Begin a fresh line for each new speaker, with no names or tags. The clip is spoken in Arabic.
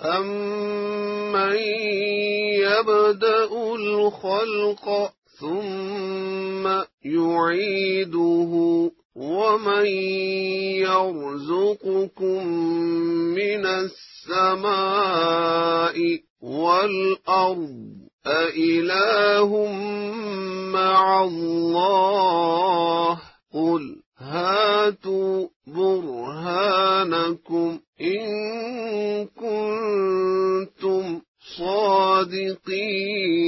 أَمَّن يَبْدَأُ الْخَلْقَ ثُمَّ يُعِيدُهُ وَمَن يَرْزُقُكُم مِّنَ السَّمَاءِ وَالْأَرْضِ أَإِلَٰهٌ مَّعَ اللَّهِ قُلْ هَاتُوا بُرْهَانَكُمْ إِن كُنتُمْ صَادِقِينَ